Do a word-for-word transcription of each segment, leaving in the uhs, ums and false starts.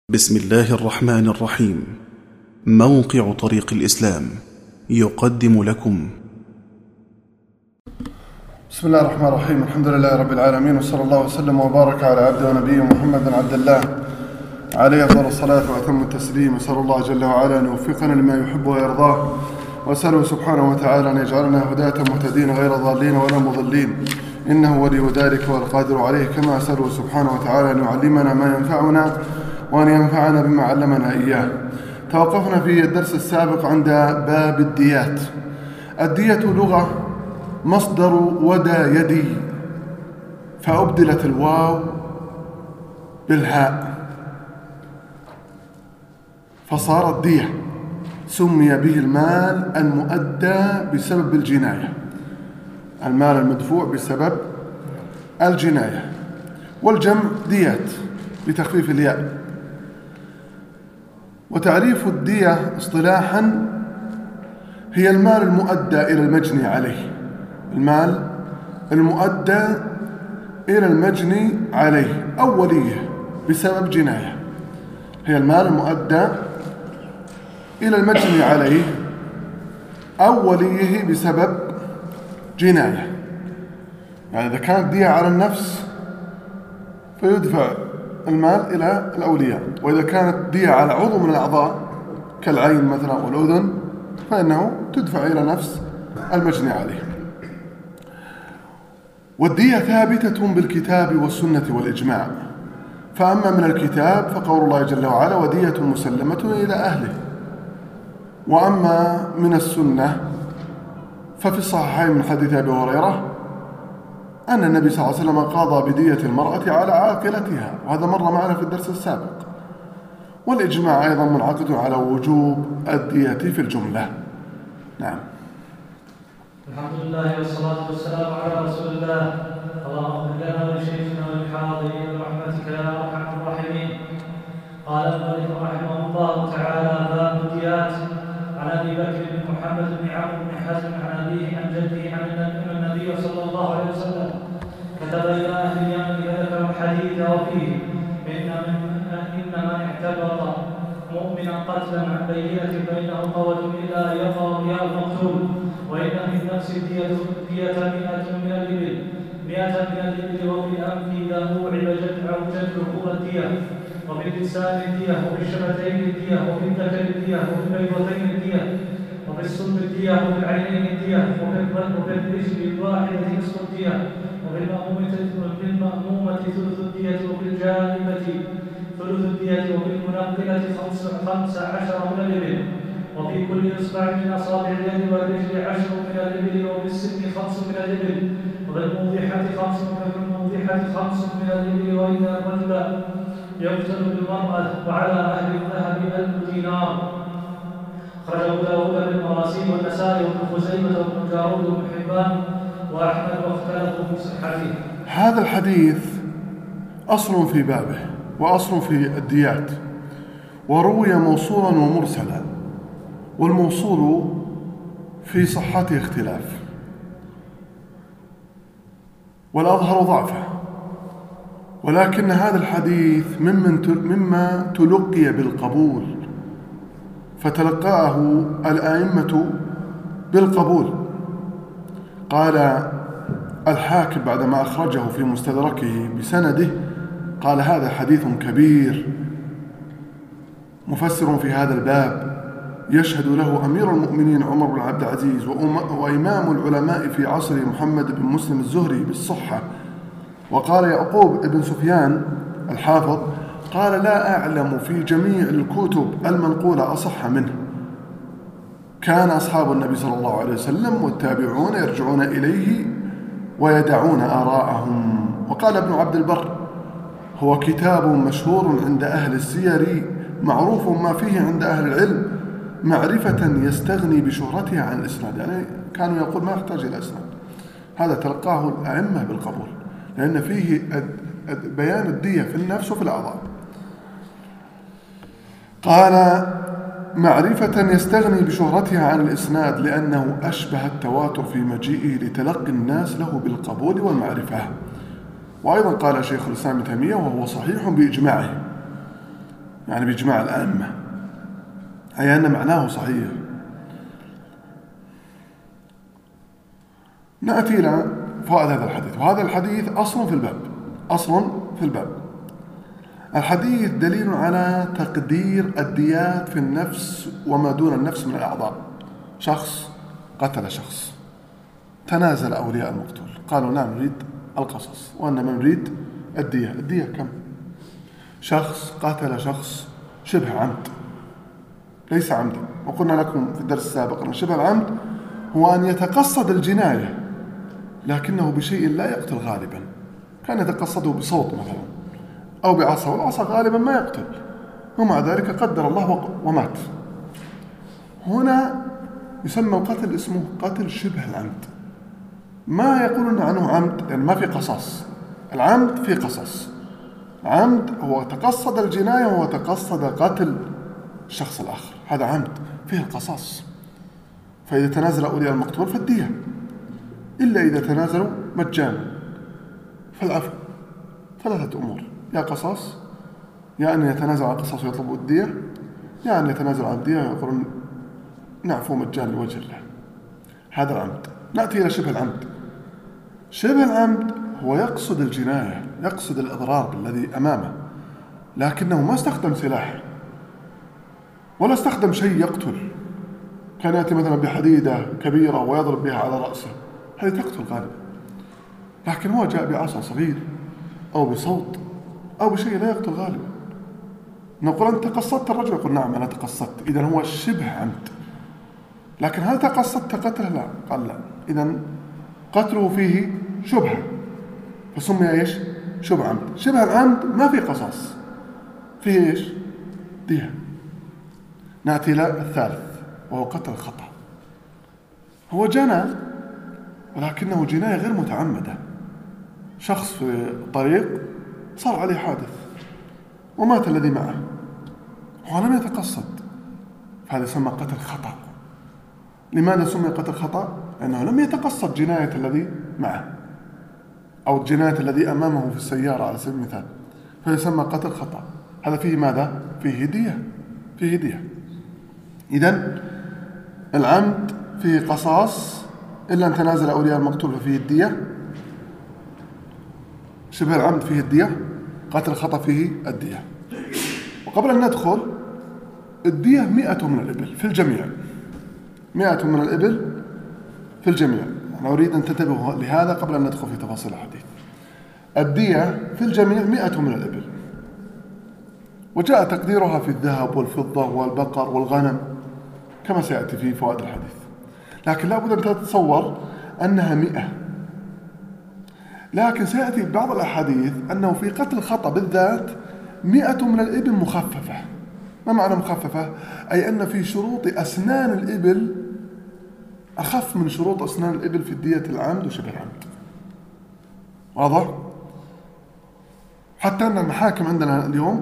بسم الله الرحمن الرحيم. موقع طريق الإسلام يقدم لكم. بسم الله الرحمن الرحيم. الحمد لله رب العالمين، وصلى الله وسلم وبارك على عبده ونبيه محمد بن عبد الله عليه أفضل الصلاة وأتم التسليم. وأسأل الله جل وعلا أن يوفقنا لما يحب ويرضاه، وأسأله سبحانه وتعالى أن يجعلنا هداة مهتدين غير ضالين ولا مضلين، إنه ولي ذلك والقادر عليه. كما أسأله سبحانه وتعالى أن يعلمنا ما ينفعنا وأن ينفعنا بما علمنا إياه. توقفنا في الدرس السابق عند باب الديات. الدية لغة مصدر ودى يدي، فأبدلت الواو بالهاء فصارت دية. سمي به المال المؤدى بسبب الجناية، المال المدفوع بسبب الجناية. والجمع ديات بتخفيف الياء. وتعريف الدية اصطلاحا هي المال المؤدى إلى المجني عليه، المال المؤدى إلى المجني عليه أو وليه بسبب جناية. هي المال المؤدى إلى المجني عليه أو وليه بسبب جناية. يعني إذا كانت دية على النفس فيدفع المال إلى الأولياء، وإذا كانت دية على عضو من الأعضاء كالعين مثلا أو الأذن فإنه تدفع إلى نفس المجني عليه. والدية ثابتة بالكتاب والسنة والإجماع. فأما من الكتاب فقول الله جل وعلا: ودية مسلمة إلى أهله. وأما من السنة ففي الصحيحين من حديث أبي هريرة أن النبي صلى الله عليه وسلم قضى بدية المرأة على عاقلتها، وهذا مر معنا في الدرس السابق. والإجماع أيضا منعقد على وجوب الدية في الجملة. نعم. الحمد لله والصلاة والسلام على رسول الله. اللهم اغفر لنا ولشيخنا وللحاضرين برحمتك يا أرحم الراحمين. قال المؤلف رحمه الله تعالى: باب الديات. عن أبي بكر بن محمد بن عمرو بن حزم عن أبيه عن جده عن النبي صلى الله عليه وسلم كتب إلى أهل اليمن فذكر الحديث وفيه: إن من إن من اعتبط مؤمنا قتلا عن بينة فإنه قول إلا أن يقع بها المقتول. وإن في النفس دية مئة من الإبل مئة من الإبل وفي الأنف إذا أوعب جد أو جده الدية، وفي اللسان الدية، وفي الشفتين الدية، وفي الذكر الدية، وفي البيضتين الدية، وفي الصلب الدية، وفي العينين الدية، وفي الرجل الواحدة نصف الدية، وفي المأمومة ثلث الدية، وفي الجانبة ثلث الدية، وفي المنقلة خمس عشر من الإبل، وفي كل إصبع من أصابع اليد والرجل عشر من الإبل، وفي السن خمس من الإبل، وفي الموضحة خمس وفي الموضحة خمس من الإبل. وإن الرجل يقتل بالمرأة وعلى أهل الذهب ألف دينار. خرجه داود بالمراسيل والنسائي وابن خزيمة وابن جارود وابن حبان وأحمد واختلفوا في صحته. هذا الحديث أصل في بابه وأصل في الديات، وروي موصولا ومرسلا، والموصول في صحته اختلاف، والأظهر ضعفه. ولكن هذا الحديث ممن مما تلقي بالقبول، فتلقاه الآئمة بالقبول. قال الحاكم بعدما أخرجه في مستدركه بسنده، قال: هذا حديث كبير. مفسر في هذا الباب يشهد له أمير المؤمنين عمر بن عبد العزيز وإمام العلماء في عصر محمد بن مسلم الزهري بالصحة. وقال يعقوب بن سفيان الحافظ: قال: لا أعلم في جميع الكتب المنقولة أصح منه. كان أصحاب النبي صلى الله عليه وسلم والتابعون يرجعون إليه ويدعون آراءهم. وقال ابن عبد البر: هو كتاب مشهور عند أهل السير، معروف ما فيه عند أهل العلم، معرفة يستغني بشهرتها عن الإسناد. يعني كانوا يقول ما يحتاج إلى إسناد. هذا تلقاه الأئمة بالقبول، لأن فيه بيان الدية في النفس وفي الأعضاء. قال: معرفة يستغني بشهرتها عن الإسناد، لأنه أشبه التواتر في مجيئه لتلقي الناس له بالقبول والمعرفة. وأيضا قال شيخ الإسلام ابن تيمية وهو صحيح بإجماعه: يعني بإجماع الأئمة، أي أن معناه صحيح. نأتي إلى فوائد هذا الحديث، وهذا الحديث أصل في الباب، أصل في الباب. الحديث دليل على تقدير الديات في النفس وما دون النفس من الأعضاء. شخص قتل شخص، تنازل أولياء المقتول، قالوا لا نريد القصص وإنما نريد الدية. الدية كم؟ شخص قتل شخص شبه عمد ليس عمدا، وقلنا لكم في الدرس السابق أن شبه العمد هو أن يتقصد الجناية لكنه بشيء لا يقتل غالبا، كان يتقصده بصوت مثلا أو بعصا، والعصا غالبا ما يقتل، ومع ذلك قدر الله ومات. هنا يسمى القتل اسمه قتل شبه العمد، ما يقولون عنه عمد يعني ما في قصاص. العمد في قصاص، عمد هو تقصد الجناية وهو تقصد قتل الشخص الآخر، هذا عمد فيه القصاص. فإذا تنازل أولياء المقتول فالدية، إلا إذا تنازلوا مجانا فالعفو. ثلاثة أمور، يا قصاص، يا أن يتنازل عن القصاص ويطلبوا الدية، يا أن يتنازل عن الدية ويقولون نعفو مجانا لوجه الله. هذا العمد. نأتي إلى شبه العمد. شبه العمد هو يقصد الجناية، يقصد الإضرار بالذي أمامه، لكنه ما استخدم سلاح ولا استخدم شيء يقتل. كان يأتي مثلا بحديدة كبيرة ويضرب بها على رأسه، هذه تقتل غالبا. لكن هو جاء بعصا صغير أو بصوت أو بشيء لا يقتل غالبا. نقول أنت تقصدت الرجل، يقول نعم أنا تقصدت، إذن هو شبه عمد. لكن هل تقصدت قتله؟ لا، قال لا، إذن قتله فيه شبهة فسمي إيش؟ شبه عمد. شبه العمد ما في قصاص، فيه إيش؟ دية. نأتي إلى الثالث وهو قتل خطأ. هو جنى ولكنه جناية غير متعمدة، شخص في طريق صار عليه حادث ومات الذي معه هو لم يتقصد، فهذا يسمى قتل خطأ. لماذا سمي قتل خطأ؟ لأنه لم يتقصد جناية الذي معه أو جناية الذي أمامه في السيارة على سبيل المثال، فيسمى قتل خطأ. هذا فيه ماذا؟ فيه دية، فيه دية. إذن العمد فيه قصاص إلا أن تنازل أولياء المقتول ففيه الدية. شبه العمد فيه الدية، قتل الخطأ فيه الدية. وقبل أن ندخل، الدية مئة من الإبل في الجميع، مئة من الإبل في الجميع. أنا أريد أن تنتبهوا لهذا قبل أن ندخل في تفاصيل الحديث. الدية في الجميع مئة من الإبل، وجاء تقديرها في الذهب والفضة والبقر والغنم كما سيأتي في فوائد الحديث. لكن لا بد أن تتصور أنها مئة. لكن سيأتي بعض الأحاديث أنه في قتل الخطأ بالذات مئة من الإبل مخففة. ما معنى مخففة؟ أي أن في شروط أسنان الإبل أخف من شروط أسنان الإبل في دية العمد وشبه العمد. واضح؟ حتى أن المحاكم عندنا اليوم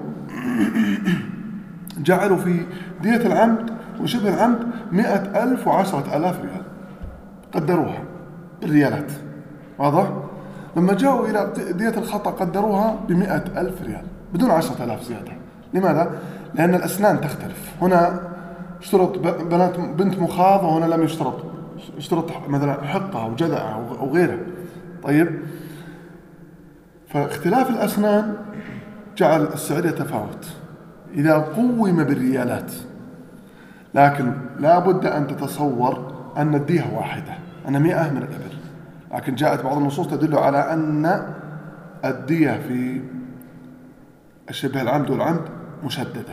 جعلوا في دية العمد وشبه العمد مئة ألف وعشرة ألاف ريال، قدروها بالريالات. واضح؟ لما جاءوا إلى دية الخطأ قدروها بمئة ألف ريال بدون عشرة ألاف زيادة. لماذا؟ لأن الأسنان تختلف. هنا اشترط بنات بنت مخاض وهنا لم يشترط، اشترط مثلا حقة أو جدع أو غيره. طيب، فاختلاف الأسنان جعل السعر يتفاوت إذا قوم بالريالات. لكن لا بد أن تتصور أن الدية واحدة، أن مئة من الإبل. لكن جاءت بعض النصوص تدل على أن الدية في الشبه العمد والعمد مشددة،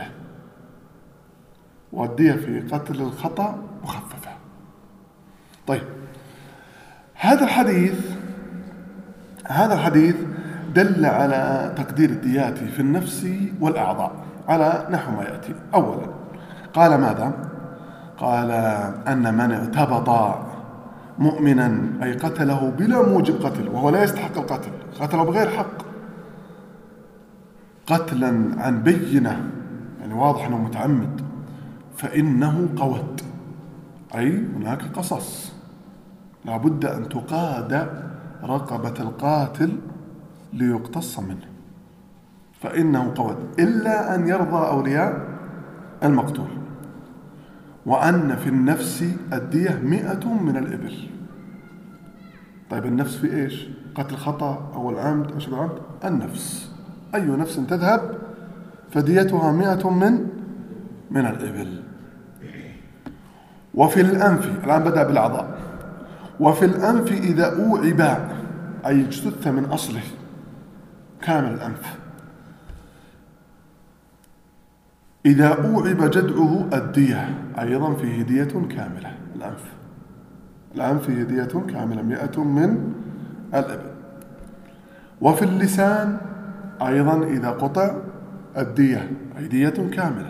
والدية في قتل الخطأ مخففة. طيب، هذا الحديث هذا الحديث دل على تقدير الديات في النفس والأعضاء على نحو ما يأتي. أولا قال ماذا؟ قال أن من اعتبط مؤمنا أي قتله بلا موجب قتل وهو لا يستحق القتل، قتله بغير حق، قتلا عن بينة يعني واضح أنه متعمد، فإنه قود، أي هناك قصص، لا بد أن تقاد رقبة القاتل ليقتص منه. فإنه قود، إلا أن يرضى أولياء المقتول. وأن في النفس الدية مئة من الإبل. طيب النفس في إيش؟ قتل خطأ أو العمد أو شبه العمد؟ النفس، أي نفس تذهب فديتها مئة من من الإبل. وفي الأنف، الآن بدأ بالأعضاء. وفي الأنف إذا أوعب، أي اجتث من أصله كامل الأنف، إذا أوعب جدعه الدية، أيضا فيه دية كاملة. الأنف الأنف فيه دية كاملة مئة من الإبل. وفي اللسان أيضا إذا قطع الدية، أي دية كاملة.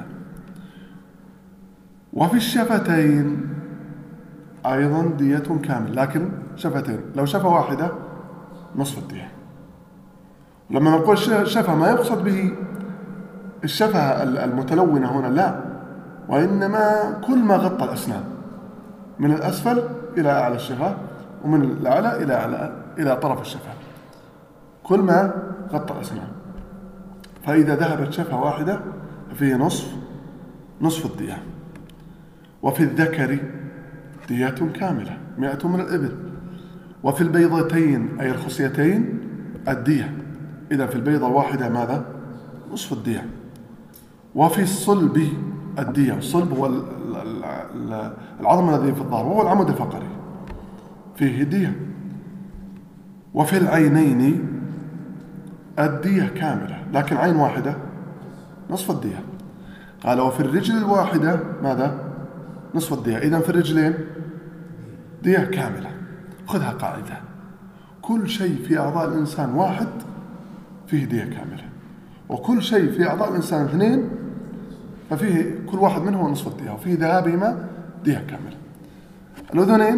وفي الشفتين أيضا دية كاملة، لكن شفتين، لو شفة واحدة نصف الدية. لما نقول شفة ما يقصد به الشفة المتلونة هنا، لا، وإنما كل ما غطى الأسنان من الأسفل إلى أعلى الشفة، ومن الأعلى إلى أعلى إلى طرف الشفة، كل ما غطى الأسنان. فإذا ذهبت شفة واحدة فيه نصف نصف الدية. وفي الذكر دية كاملة مئة من الإبل. وفي البيضتين أي الخصيتين الدية، إذا في البيضة الواحدة ماذا؟ نصف الدية. وفي الصلب الدية، الصلب هو العظم الذي في الظهر وهو العمود الفقري، فيه دية. وفي العينين الدية كاملة، لكن عين واحدة نصف الدية. قال وفي الرجل الواحدة ماذا؟ نصف الدية. إذن في الرجلين دية كاملة. خذها قاعدة، كل شيء في أعضاء الإنسان واحد فيه دية كاملة، وكل شيء في أعضاء الإنسان اثنين ففيه كل واحد منهم نصف الدية، وفيه ذهابهما دية كاملة. الأذنين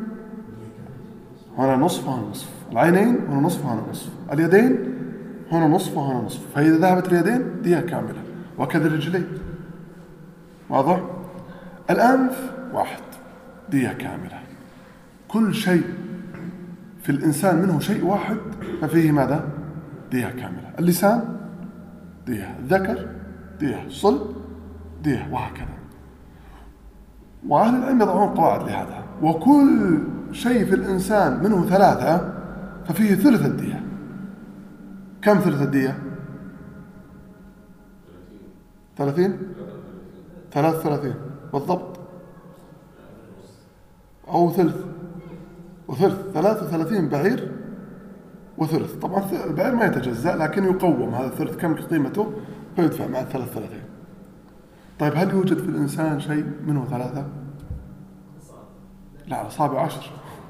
هنا نصف وهنا نصف، العينين هنا نصف وهنا نصف، اليدين هنا نصف وهنا نصف، فإذا ذهبت اليدين دية كاملة، وكذا الرجلين. واضح؟ الأنف واحد دية كاملة. كل شيء في الإنسان منه شيء واحد ففيه ماذا؟ دية كاملة. اللسان دية، الذكر دية، صلب دية، وهكذا. وأهل العلم يضعون قواعد لهذا. وكل شيء في الإنسان منه ثلاثة ففيه ثلث الدية. كم ثلث الدية؟ ثلاثين؟ ثلاث ثلاثين بالضبط، أو ثلث وثلث، ثلاث وثلاثين بعير وثلث. طبعا البعير ما يتجزأ لكن يقوم هذا الثلث كم قيمته فيدفع مع الثلاث ثلاثين. طيب هل يوجد في الإنسان شيء منه ثلاثة؟ لا، الأصابع عشر.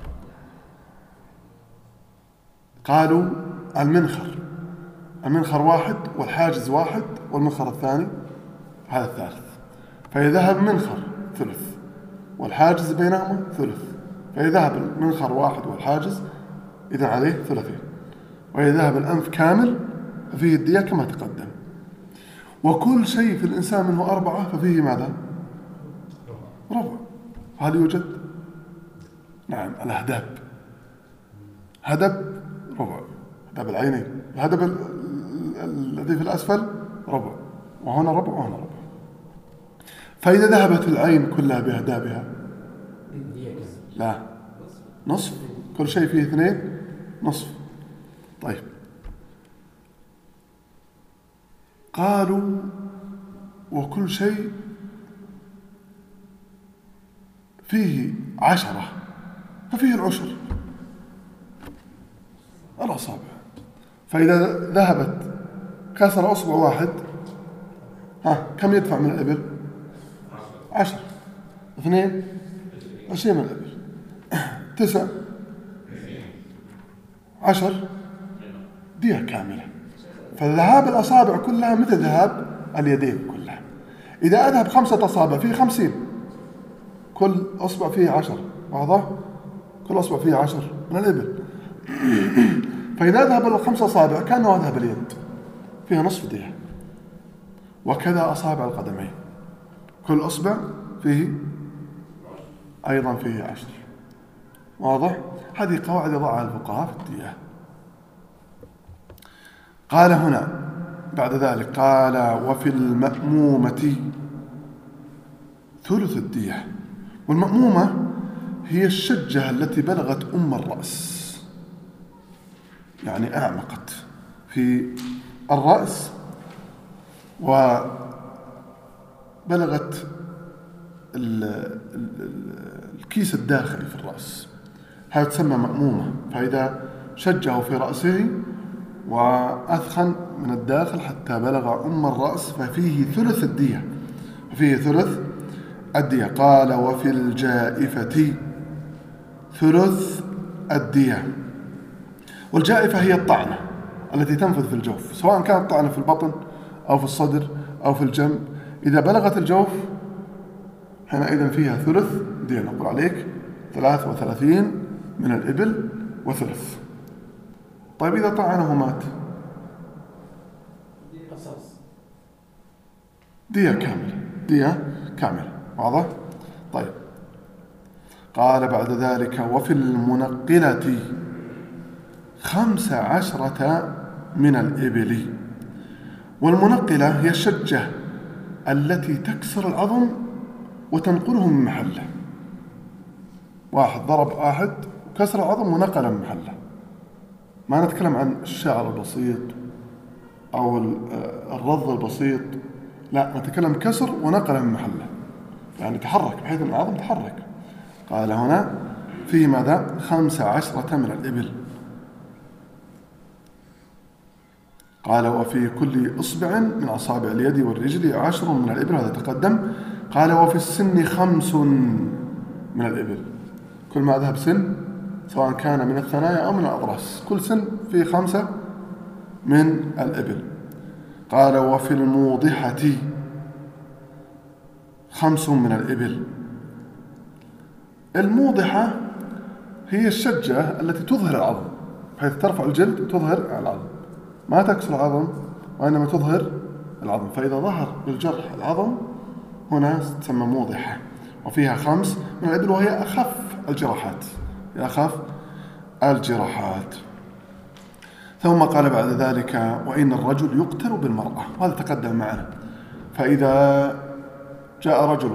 قالوا المنخر المنخر واحد، والحاجز واحد، والمنخر الثاني هذا الثالث. فإذا ذهب منخر ثلث والحاجز بينهما ثلث، فإذا ذهب المنخر واحد والحاجز إذا عليه ثلاثين. وإذا ذهب الأنف كامل ففيه الدية كما تقدم. وكل شيء في الإنسان منه أربعة ففيه ماذا؟ ربع. هل يوجد؟ نعم، الهدب هدب ربع، هدب العينين، الهدب الذي في الأسفل ربع، وهنا ربع وهنا ربع. فإذا ذهبت العين كلها بأهدابها لا، نصف. كل شيء فيه اثنين نصف. طيب قالوا وكل شيء فيه عشرة ففيه العشر الأصابع. فإذا ذهبت كسر أصبع واحد ها كم يدفع من الإبل؟ عشر. اثنين عشرين من الإبل. تسع عشر دية كاملة. فذهاب الأصابع كلها مثل ذهاب اليدين كلها. إذا أذهب خمسة أصابع فيه خمسين، كل أصبع فيه عشر. واضح؟ كل أصبع فيه عشر من الإبل. فإذا ذهب الخمسة أصابع كأنه ذهب اليد فيها نصف دية. وكذا أصابع القدمين، كل أصبع فيه أيضا فيه عشر. واضح؟ هذه قواعد يضعها الفقهاء في الدية. قال هنا بعد ذلك قال وفي المأمومة ثلث الدية. والمأمومة هي الشجة التي بلغت أم الرأس، يعني أعمقت في الرأس وبلغت الكيس الداخلي في الرأس، هذا تسمى مأمومة. فإذا شجه في رأسه وأثخن من الداخل حتى بلغ أم الرأس ففيه ثلث الدية، ففيه ثلث الدية. قال وفي الجائفة ثلث الدية. والجائفة هي الطعنة التي تنفذ في الجوف، سواء كانت طعنة في البطن أو في الصدر أو في الجنب، إذا بلغت الجوف حينئذ فيها ثلث دية. نقول عليك ثلاث وثلاثين من الإبل وثلث. طيب إذا طعنه مات دية كاملة، دية كاملة. واضح؟ طيب. قال بعد ذلك وفي المنقلة خمس عشرة من الإبل. والمنقلة هي الشجة التي تكسر العظم وتنقله من محله. واحد ضرب واحد كسر العظم ونقله من محله. ما نتكلم عن الشعر البسيط أو الرض البسيط، لا، نتكلم كسر ونقله من محله، يعني تحرك بحيث أن العظم تحرك. قال هنا في ماذا؟ خمس عشرة من الإبل. قال وفي كل إصبع من أصابع اليد والرجل عشر من الإبل، هذا تقدم. قال وفي السن خمس من الإبل. كل ما ذهب سن سواء كان من الثنايا أو من الأضراس، كل سن فيه خمسة من الإبل. قال وفي الموضحة خمس من الإبل. الموضحة هي الشجة التي تظهر العظم، بحيث ترفع الجلد تظهر العظم، ما تكسر العظم وإنما تظهر العظم. فإذا ظهر بالجرح العظم هنا تسمى موضحة. وفيها خمس من الإبل وهي أخف الجراحات، هي أخف الجراحات. ثم قال بعد ذلك وإن الرجل يقتل بالمرأة، وهذا تقدم معنا. فإذا جاء رجل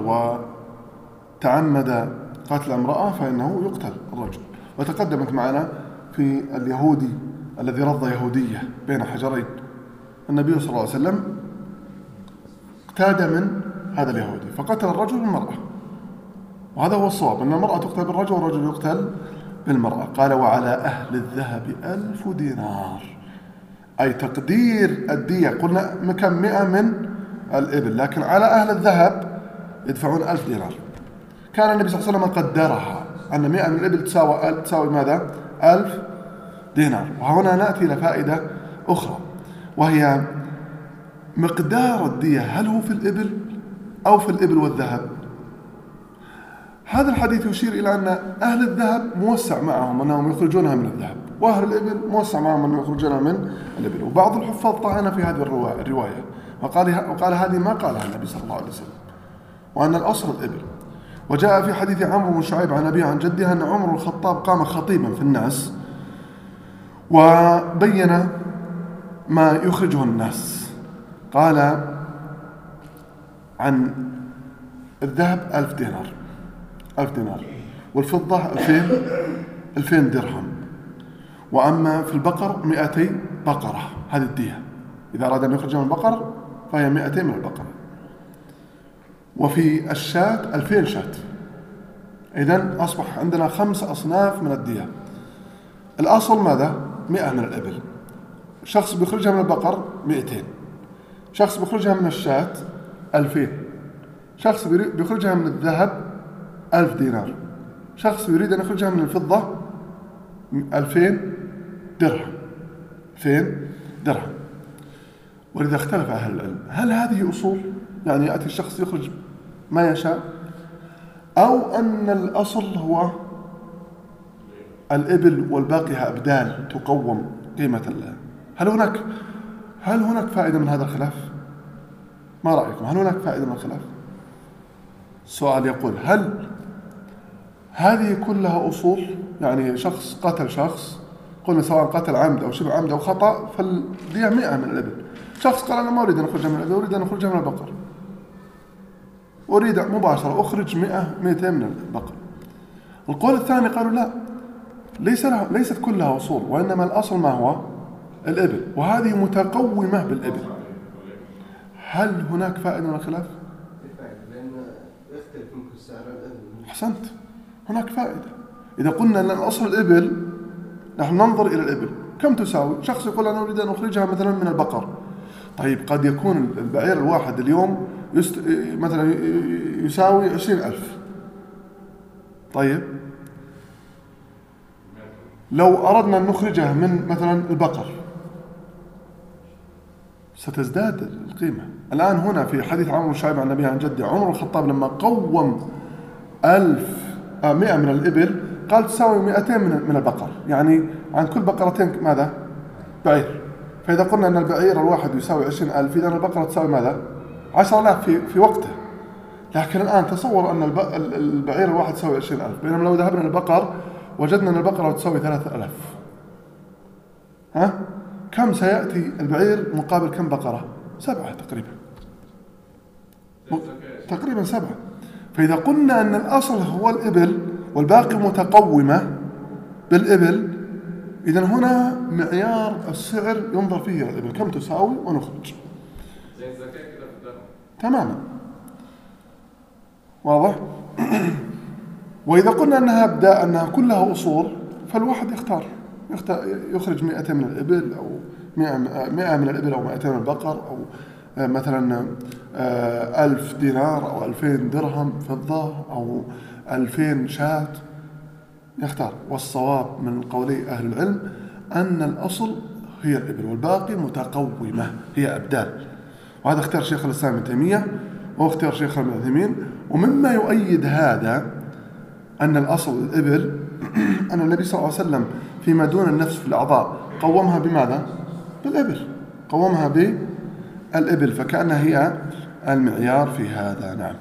وتعمد قتل امرأة فإنه يقتل الرجل. وتقدمت معنا في اليهودي الذي رض يهودية بين حجرين، النبي صلى الله عليه وسلم اقتاد من هذا اليهودي فقتل الرجل بالمرأة، وهذا هو الصواب، أن المرأة تقتل بالرجل والرجل يقتل بالمرأة. قال وعلى أهل الذهب ألف دينار، أي تقدير الدية قلنا كم؟ مئة من الإبل، لكن على أهل الذهب يدفعون ألف دينار. كان النبي صلى الله عليه وسلم قدرها أن مئة من الإبل تساوي, تساوي ماذا؟ ألف دينار. وهنا نأتي إلى فائدة أخرى، وهي مقدار الدية، هل هو في الإبل أو في الإبل والذهب؟ هذا الحديث يشير إلى أن أهل الذهب موسع معهم أنهم يخرجونها من الذهب، وأهل الإبل موسع معهم أنهم يخرجونها من الإبل. وبعض الحفاظ طعن في هذه الرواية وقال, وقال هذه ما قالها النبي صلى الله عليه وسلم، وأن الأصل الإبل. وجاء في حديث عمرو بن شعيب عن أبيه عن جده أن عمر الخطاب قام خطيبا في الناس وبين ما يخرجه الناس. قال عن الذهب ألف دينار ألف دينار والفضة ألفين ألفين درهم، وأما في البقر مئتي بقرة، هذه الدية إذا أراد أن يخرج من البقر فهي مئتين من البقر. وفي الشاة ألفين شاة. إذن أصبح عندنا خمس أصناف من الدية. الأصل ماذا؟ مئة من الإبل، شخص بيخرجها من البقر مئتين، شخص بيخرجها من الشاة ألفين، شخص بيخرجها من الذهب ألف دينار، شخص يريد أن يخرجها من الفضة ألفين درهم ألفين درهم. ولذا اختلف أهل العلم، هل هذه أصول يعني يأتي الشخص يخرج ما يشاء، أو أن الأصل هو الإبل والباقيها أبدال تقوم قيمة الله؟ هل هناك هل هناك فائدة من هذا الخلاف؟ ما رأيكم؟ هل هناك فائدة من الخلاف؟ السؤال يقول هل هذه كلها أصول؟ يعني شخص قتل شخص، قلنا سواء قتل عمد أو شبه عمد أو خطأ، فالدية مئة من الإبل. شخص قال أنا ما أريد أن أخرجها من الإبل، أريد أن أخرجها من البقر، أريد مباشرة أخرج مئة مئتين من البقر. القول الثاني قالوا لا، ليس لها ليست كلها أصول، وإنما الأصل ما هو؟ الإبل، وهذه متقومة بالإبل. هل هناك فائدة من الخلاف؟ أحسنت، هناك فائدة. إذا قلنا أن الأصل الإبل، نحن ننظر إلى الإبل كم تساوي. شخص يقول أنا أريد أن أخرجها مثلا من البقر، طيب قد يكون البعير الواحد اليوم يست... مثلا يساوي عشرين ألف. طيب لو أردنا أن نخرجها من مثلا البقر ستزداد القيمة. الآن هنا في حديث عمرو بن شعيب عن النبي عن جده، عمر الخطاب لما قوم ألف آه مئة من الإبل قال تساوي مئتين من من البقر، يعني عن كل بقرتين ماذا؟ بعير. فإذا قلنا أن البعير الواحد يساوي عشرين ألف، إذا البقرة تساوي ماذا؟ عشرة آلاف في في وقته. لكن الآن تصور أن البعير الواحد يساوي عشرين ألف، بينما لو ذهبنا للبقر وجدنا أن البقرة تساوي ثلاثة آلاف. ها؟ كم سيأتي البعير مقابل كم بقرة؟ سبعة تقريبا، تقريبا سبعة. فإذا قلنا أن الأصل هو الإبل والباقي متقومة بالإبل، إذن هنا معيار السعر ينظر فيه الإبل كم تساوي ونخرج. زي الزكاة كده في الذهب تماما، واضح؟ وإذا قلنا أنها أبداء أنها كلها أصول، فالواحد يختار يخرج مئة من الإبل أو مئة من الإبل أو مئتين من البقر، أو مثلا ألف دينار أو ألفين درهم فضة أو ألفين شاة، يختار. والصواب من قولي أهل العلم أن الأصل هي الإبل والباقي متقومة هي أبدال. وهذا اختيار شيخ الإسلام ابن تيمية واختيار شيخ ابن عثيمين. ومما يؤيد هذا أن الأصل الإبل أن النبي صلى الله عليه وسلم فيما دون النفس في الأعضاء قومها بماذا؟ بالإبل، قومها بالإبل، فكأنها هي المعيار في هذا. نعم.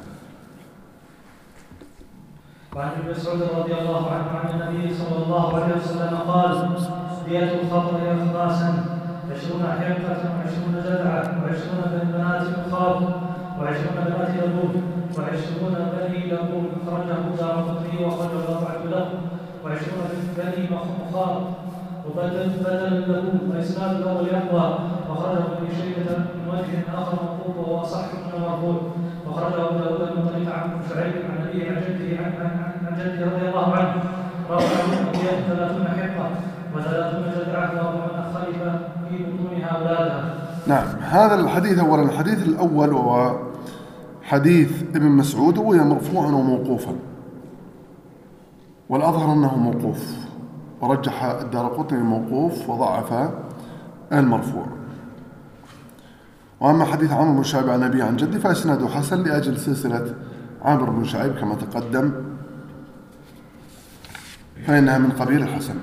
وعن ابن مسعود رضي الله عنه عن النبي صلى الله عليه وسلم قال: دية الخطأ خماسا، عشرون حقة وعشرون جذعة وعشرون بنات مخاض وعشرون بنات لبون وعشرون بني لبون، أخرجه دارقطني وأخرجه الأربعة له، وعشرون بني مخاض وبدل بدل اللبون، وإسناد الأول أقوى، وأخرجه ابن شيبة من وجه آخر موقوف وهو أصح من المرفوع، وأخرجه أبو داود من طريق عن شعيب عن أبيه عن جده عن جده رضي الله عنه، رواه الدية ثلاثون حقة وثلاثون جذعة وأربعون خليفة في بطونها أولادها. نعم. هذا الحديث أولا، الحديث الأول وهو حديث ابن مسعود وهي مرفوعا وموقوفا، والأظهر أنه موقوف، ورجح الدارقطني الموقوف وضعف المرفوع. وأما حديث عمرو بن شعيب عن أبيه عن جده فإسناده حسن لأجل سلسلة عمرو بن شعيب كما تقدم، فإنها من قبيل الحسن.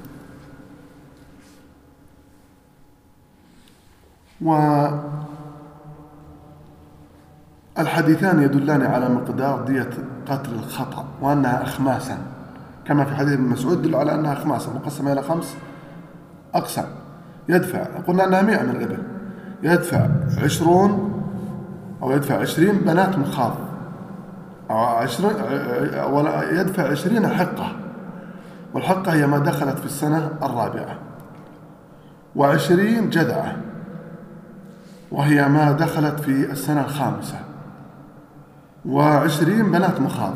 والحديثان يدلان على مقدار دية قتل الخطأ وأنها أخماسا، كما في حديث ابن مسعود دل على أنها أخماسا مقسمة إلى خمس أقسام. يدفع، قلنا أنها مئة من الإبل، يدفع عشرون أو يدفع عشرين بنات مخاض، أو عشرين ولا يدفع عشرين حقة، والحقة هي ما دخلت في السنة الرابعة، وعشرين جذعة وهي ما دخلت في السنة الخامسة، وعشرين بنات مخاض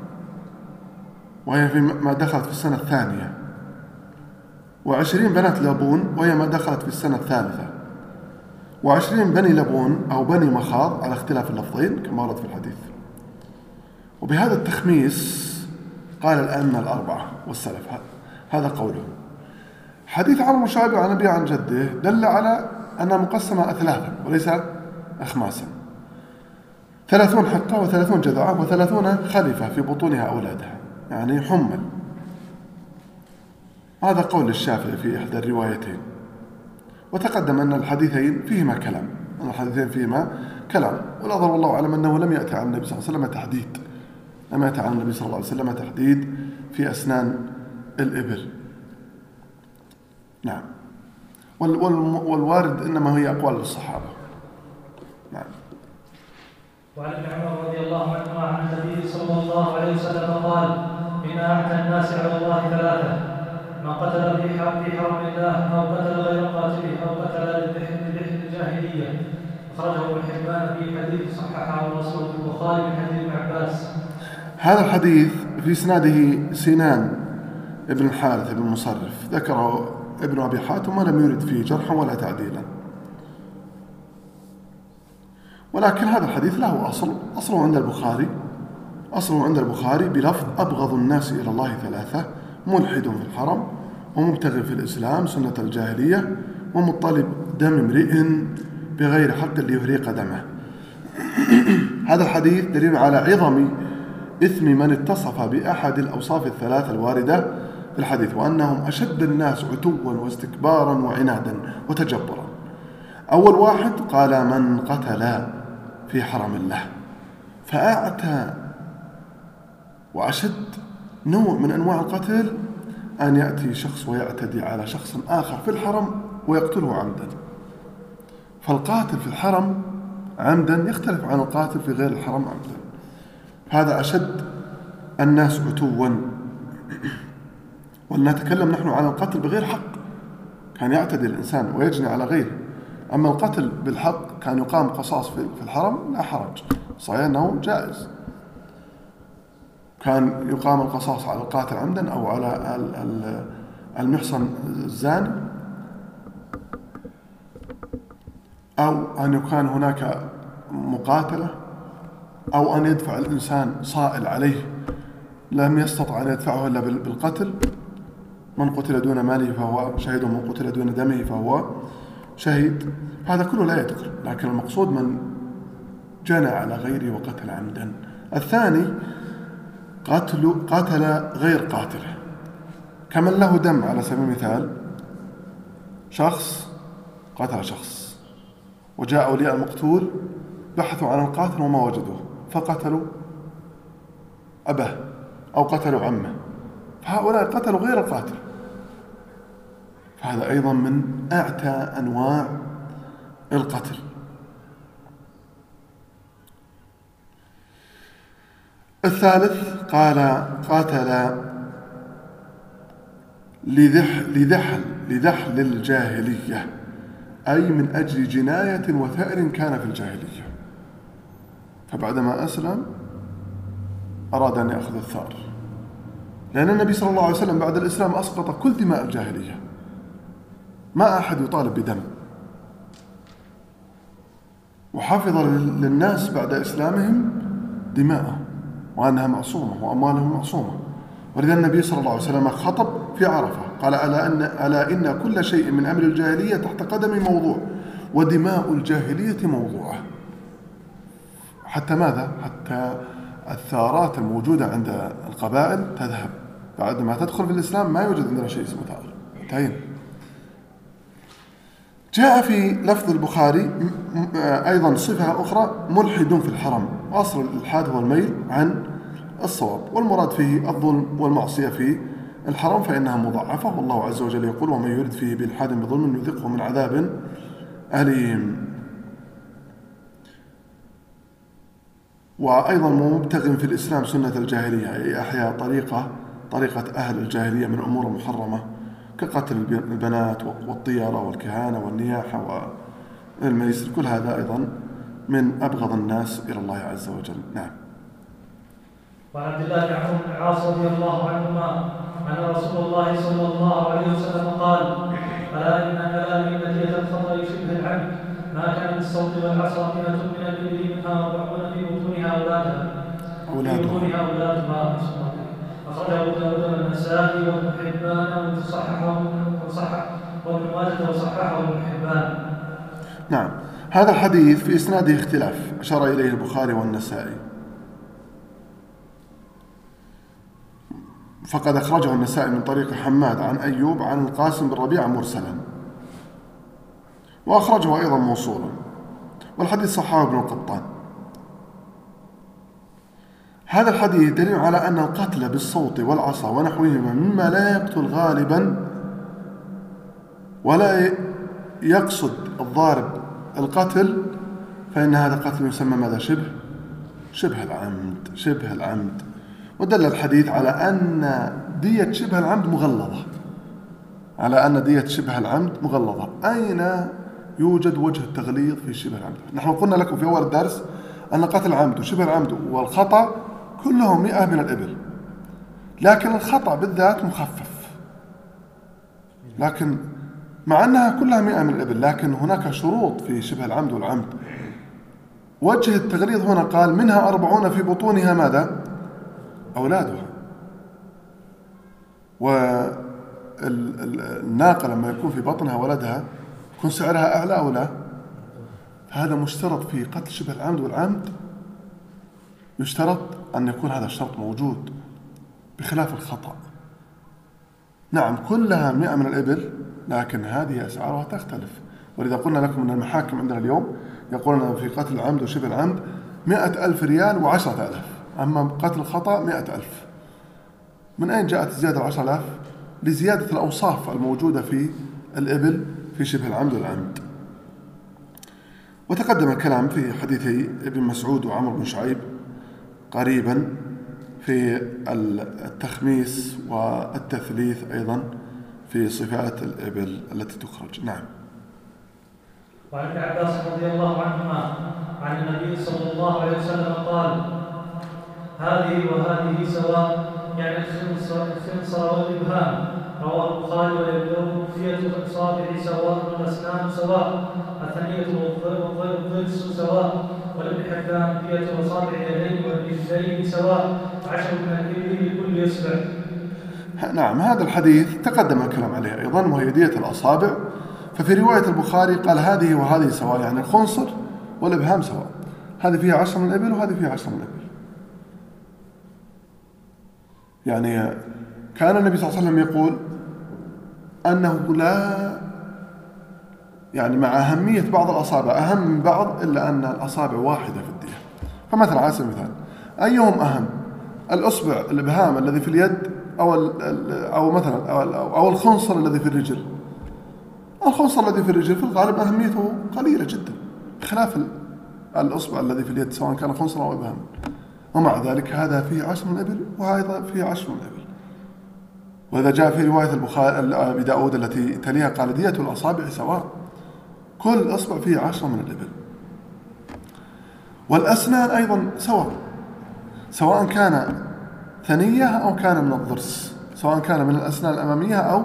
وهي ما دخلت في السنة الثانية، وعشرين بنات لبون وهي ما دخلت في السنة الثالثة، وعشرين بني لبون أو بني مخاض على اختلاف اللفظين كما ورد في الحديث. وبهذا التخميس قال الأئمة الأربعة والسلف هذا قوله. حديث عمرو بن شعيب عن أبيه عن جده دل على أنها مقسمة أثلاثا وليس أخماسا، ثلاثون حقة وثلاثون جذعة وثلاثون خليفة في بطونها أولادها، يعني حمل. هذا قول الشافعي في إحدى الروايتين. وتقدم أن الحديثين فيهما كلام، أن الحديثين فيهما كلام، والأظهر والله أعلم أنه لم يأتي عن النبي صلى الله عليه وسلم تحديد، لم يأتي عن النبي صلى الله عليه وسلم تحديد في أسنان الإبل. نعم. والوارد إنما هي أقوال الصحابة. نعم. وعن ابن عمر رضي الله عنهما عن النبي صلى الله عليه وسلم قال: إن أعتى الناس على الله ثلاثة: من قتل في حرم الله أو قتل غير قاتله أو قتل للحد الجاهلية. أخرجه ابن حبان في حديث صححه الرسول البخاري من حديث ابن عباس. هذا الحديث في إسناده سنان ابن الحارث بن مصرف، ذكره ابن أبي حاتم ولم يرد فيه جرحا ولا تعديلا، ولكن هذا الحديث له أصل أصله عند البخاري أصله عند البخاري بلفظ: أبغض الناس إلى الله ثلاثة: ملحد في الحرم، ومبتغي في الإسلام سنة الجاهلية، ومطلب دم امرئ بغير حق ليهريق دمه. هذا الحديث دليل على عظم إثم من اتصف بأحد الأوصاف الثلاث الواردة في الحديث، وأنهم أشد الناس عتوا واستكبارا وعنادا وتجبرا. أول واحد قال: من قتل في حرم الله، فأعتى وأشد نوع من أنواع القتل أن يأتي شخص ويعتدي على شخص آخر في الحرم ويقتله عمدا. فالقاتل في الحرم عمدا يختلف عن القاتل في غير الحرم عمدا. هذا أشد الناس عتوا. ولنتكلم نحن عن القتل بغير حق، كان يعتدي الإنسان ويجني على غيره. أما القتل بالحق كان يقام قصاص في الحرم لا حرج، صحيح أنه جائز، كان يقام القصاص على القاتل عمدا أو على المحصن الزاني، أو أن يكون هناك مقاتلة، أو أن يدفع الإنسان صائل عليه لم يستطع أن يدفعه إلا بالقتل. من قتل دون ماله فهو شهيد، ومن قتل دون دمه فهو شهيد. هذا كله لا يدخل، لكن المقصود من جنى على غيره وقتل عمدا. الثاني قتل قتل غير قاتله، كمن له دم. على سبيل المثال شخص قتل شخص وجاء أولياء المقتول بحثوا عن القاتل وما وجدوه فقتلوا أباه أو قتلوا عمه، فهؤلاء قتلوا غير القاتل، فهذا أيضا من أعتى أنواع القتل. الثالث قال: قاتل لذحل لذحل لذحل الجاهلية، أي من أجل جناية وثأر كان في الجاهلية، فبعدما أسلم أراد أن يأخذ الثأر، لأن النبي صلى الله عليه وسلم بعد الإسلام أسقط كل دماء الجاهلية، ما أحد يطالب بدم، وحفظ للناس بعد إسلامهم دماءهم وأنها معصومة وأموالهم معصومة. ولذا النبي صلى الله عليه وسلم خطب في عرفة قال: ألا إن, ألا إن كل شيء من أمر الجاهلية تحت قدم موضوع، ودماء الجاهلية موضوعة. حتى ماذا؟ حتى الثارات الموجودة عند القبائل تذهب بعد ما تدخل في الإسلام، ما يوجد عندنا شيء اسمه ثار، انتهينا. جاء في لفظ البخاري أيضا صفة أخرى: ملحد في الحرم. أصل الإلحاد هو الميل عن الصواب، والمراد فيه الظلم والمعصية في الحرم فإنها مضاعفة، والله عز وجل يقول: ومن يرد فيه بإلحاد بظلم يذقه من عذاب أليم. وأيضا مبتغ في الإسلام سنة الجاهلية، أي أحياء طريقة طريقة أهل الجاهلية من أمور محرمة كقتل البنات والطيرة والكهانة والنياحة والميسر، كل هذا أيضا من أبغض الناس إلى الله عز وجل. نعم. وعن عبد الله بن عمرو بن العاص رضي الله عنهما أن رسول الله صلى الله عليه وسلم قال: ألا إن ملائكة الخطأ شبه العمد ما كان بالصوت والعصا مئة من الإبل منها أربعون في بطونها أولادها في بطونها أولادها. أخرجه أبو داود والنسائي وابن حبان وصححه وابن ماجه وصححه ابن حبان. نعم. هذا الحديث في إسناده اختلاف أشار إليه البخاري والنسائي، فقد أخرجه النسائي من طريق حماد عن أيوب عن القاسم بن ربيعة مرسلا، وأخرجه أيضا موصولا، والحديث صححه ابن القطان. هذا الحديث دليل على أن القتل بالصوت والعصا ونحوهما مما لا يقتل غالبا ولا يقصد الضارب القتل، فإن هذا قتل يسمى ماذا؟ شبه شبه العمد شبه العمد. ودل الحديث على أن دية شبه العمد مغلظة على أن دية شبه العمد مغلظة. أين يوجد وجه التغليظ في شبه العمد؟ نحن قلنا لكم في أول الدرس أن قتل العمد وشبه العمد والخطأ كلهم مئة من الإبل، لكن الخطأ بالذات مخفف، لكن مع أنها كلها مئة من الإبل لكن هناك شروط في شبه العمد والعمد. وجه التغليظ هنا قال منها أربعون في بطونها ماذا؟ أولادها. والناقة لما يكون في بطنها ولدها يكون سعرها أعلى أو لا؟ هذا مشترط في قتل شبه العمد والعمد، يشترط أن يكون هذا الشرط موجود بخلاف الخطأ. نعم كلها مئة من الإبل لكن هذه أسعارها تختلف. ولذا قلنا لكم أن المحاكم عندنا اليوم يقولون في قتل العمد وشبه العمد مئة ألف ريال وعشرة ألف، أما قتل الخطأ مئة ألف. من أين جاءت الزيادة العشرة ألاف؟ لزيادة الأوصاف الموجودة في الإبل في شبه العمد والعمد. وتقدم الكلام في حديثي ابن مسعود وعمر بن شعيب قريبا في التخميس والتثليث أيضا في صفات الإبل التي تخرج. نعم. وعن ابن عباس رضي الله عنهما عن النبي صلى الله عليه وسلم قال هذه وهذه سواء، يعني الخنصر والإبهام. رواه البخاري ويبلغ كفية الأصابع سواء والأسنان سواء، الثنية والضرس سواء، ولابن حبان كفية أصابع اليدين والرجلين سواء، عشر من الإبل لكل إصبع. نعم هذا الحديث تقدم الكلام عليه أيضا وهي دية الأصابع. ففي رواية البخاري قال هذه وهذه سواء، يعني الخنصر والإبهام سواء، هذه فيها عشر من الإبل وهذه فيها عشر من الإبل. يعني كان النبي صلى الله عليه وسلم يقول أنه لا، يعني مع أهمية بعض الأصابع أهم من بعض إلا أن الأصابع واحدة في الدية. فمثلا على سبيل المثال أيهم أهم، الأصبع الإبهام الذي في اليد أو أو مثلا أو, أو الخنصر الذي في الرجل؟ الخنصر الذي في الرجل في الغالب أهميته قليلة جدا بخلاف الأصبع الذي في اليد سواء كان خنصر أو إبهام، ومع ذلك هذا فيه عشر من الإبل وهذا فيه عشر من الإبل. وإذا جاء في رواية البخاري أبي داود التي تليها قال دية الأصابع سواء، كل أصبع فيه عشر من الإبل. والأسنان أيضا سواء، سواء كان ثنية أو كان من الضرس، سواء كان من الأسنان الأمامية أو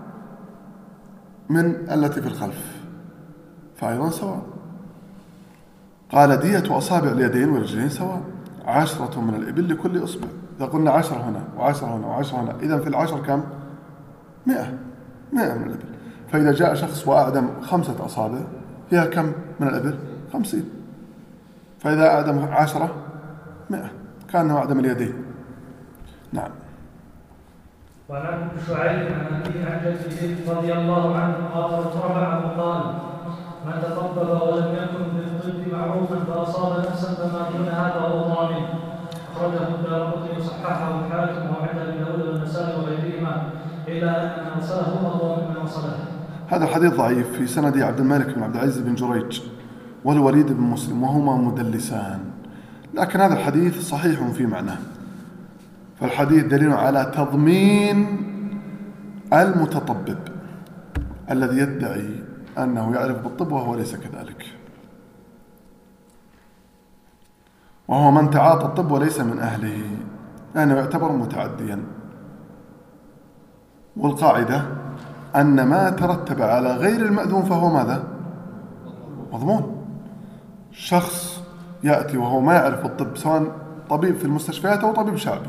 من التي في الخلف فأيضا سواء. قال دية أصابع اليدين والرجلين سواء، عشرة من الإبل لكل أصبع. إذا قلنا عشر هنا وعشر هنا وعشر هنا إذن في العشر كم؟ مئة مئة من الإبل. فإذا جاء شخص وأعدم خمسة أصابع فيها كم من الإبل؟ خمسين. فإذا أعدم عشرة مئة كأنه أعدم اليدين. نعم. وعن عبد شعيب عن أبيه عن جده رضي الله عنه قال رفعه قال من تطبب ولم يكن بالطب معروفا فأصاب نفسا فما دون هذا فهو ضامن. أخرجه الدارقطني وصححه الحاكم وعند ابن داود والنسائي وغيرهما إلا أن أرسله أضوى ممن وصله. هذا الحديث ضعيف في سند عبد الملك بن عبد العزيز بن جريج والوليد بن مسلم وهما مدلسان، لكن هذا الحديث صحيح في معناه. فالحديث دليل على تضمين المتطبب الذي يدعي أنه يعرف بالطب وهو ليس كذلك، وهو من تعاطى الطب وليس من أهله لأنه يعتبر متعديا. والقاعدة أن ما ترتب على غير المأذون فهو ماذا؟ مضمون. شخص يأتي وهو ما يعرف الطب، سواء طبيب في المستشفيات أو طبيب شعبي،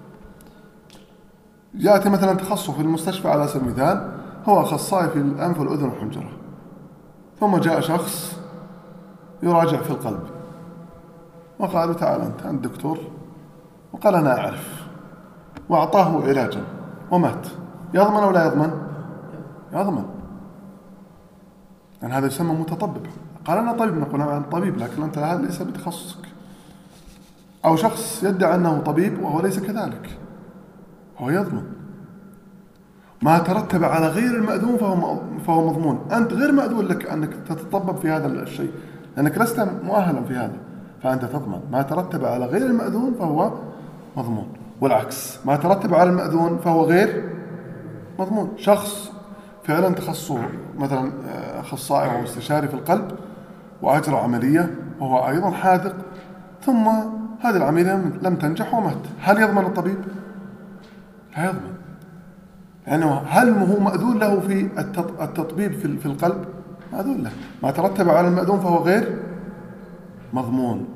يأتي مثلا تخصص في المستشفى على سبيل المثال هو أخصائي في الأنف والأذن والحنجرة، ثم جاء شخص يراجع في القلب وقالوا تعال أنت عند الدكتور، وقال أنا أعرف، وأعطاه علاجا ومات، يضمن أو لا يضمن؟ يضمن، لأن هذا يسمى متطبب. قال أنا طبيب، نقول أنا طبيب لكن أنت هذا ليس بتخصصك. أو شخص يدعي أنه طبيب وهو ليس كذلك، هو يضمن. ما ترتب على غير المأذون فهو فهو مضمون. أنت غير مأذون لك أنك تتطبب في هذا الشيء، لأنك لست مؤهلا في هذا، فأنت تضمن. ما ترتب على غير المأذون فهو مضمون، والعكس ما ترتب على المأذون فهو غير مضمون. شخص فعلا تخصصه مثلا أخصائي أو استشاري في القلب وأجرى عملية وهو أيضا حاذق، ثم هذه العملية لم تنجح ومات، هل يضمن الطبيب؟ لا يضمن. يعني هل هو مأذون له في التطبيب في القلب؟ مأذون له. ما ترتب على المأذون فهو غير مضمون.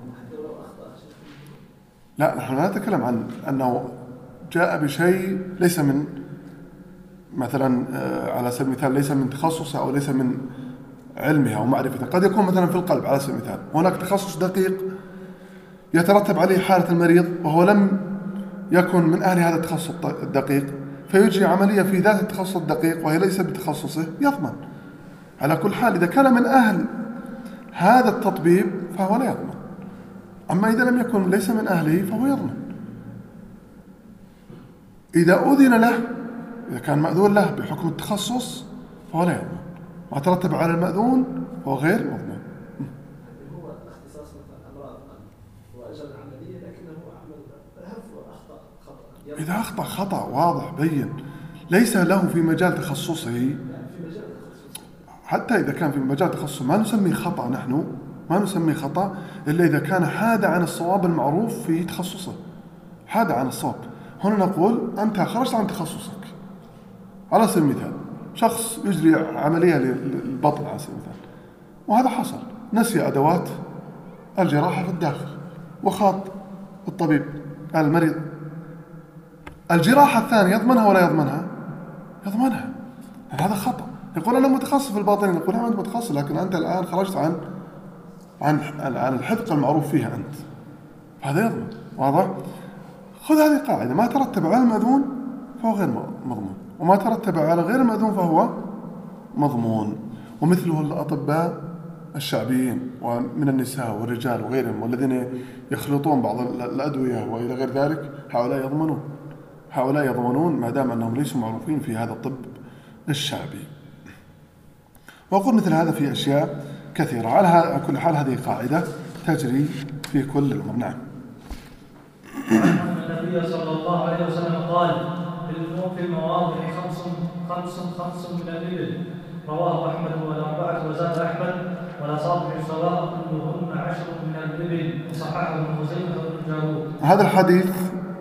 لا، نحن لا نتكلم عن أنه جاء بشيء ليس من مثلا على سبيل المثال ليس من تخصصه أو ليس من علمها أو معرفته. قد يكون مثلا في القلب على سبيل المثال هناك تخصص دقيق يترتب عليه حالة المريض وهو لم يكن من أهل هذا التخصص الدقيق، فيجري عملية في ذات التخصص الدقيق وهي ليس بتخصصه، يضمن. على كل حال إذا كان من أهل هذا التطبيب فهو لا يضمن، أما إذا لم يكن ليس من أهله فهو يضمن. إذا أذن له، إذا كان مأذون له بحكم التخصص فهو لا يضمن. ما ترتب على المأذون فهو غير مضمون. هو اختصاص مثلا أمراض وأجل عملية لكنه عمل هف وأخطأ خطأ. إذا أخطأ خطأ واضح بين ليس له في مجال تخصصه، حتى إذا كان في مجال تخصصه ما نسميه خطأ، نحن ما نسميه خطأ إلا إذا كان حاد عن الصواب المعروف في تخصصه، حاد عن الصواب. هنا نقول أنت خرجت عن تخصصك. على سبيل المثال شخص يجري عملية للبطن على سبيل المثال، وهذا حصل، نسي أدوات الجراحة في الداخل وخاط الطبيب المريض. الجراحة الثانية يضمنها ولا يضمنها؟ يضمنها، هذا خطأ. يقول أنا متخصص في الباطنين، نقول أنت متخصص لكن أنت الآن خرجت عن عن عن الحذق المعروف فيها أنت، هذا يضمن. واضح؟ خذ هذه قاعدة، ما ترتب على المأذون فهو غير مضمون، وما ترتب على غير المأذون فهو مضمون. ومثله الأطباء الشعبيين ومن النساء والرجال وغيرهم والذين يخلطون بعض الأدوية وإلى غير ذلك، هؤلاء يضمنون، هؤلاء يضمنون ما دام أنهم ليسوا معروفين في هذا الطب الشعبي. وأقول مثل هذا في أشياء كثيرة. على كل حال هذه قاعدة تجري في كل الأمور. نعم. النبي صلى الله عليه وسلم قال في المواضع خمس خمس خمس من الإبل، رواه أحمد والأربعة وزاد أحمد والأصابع سواء كلهن عشر من الإبل، وصححه ابن خزيمة وابن جارود. هذا الحديث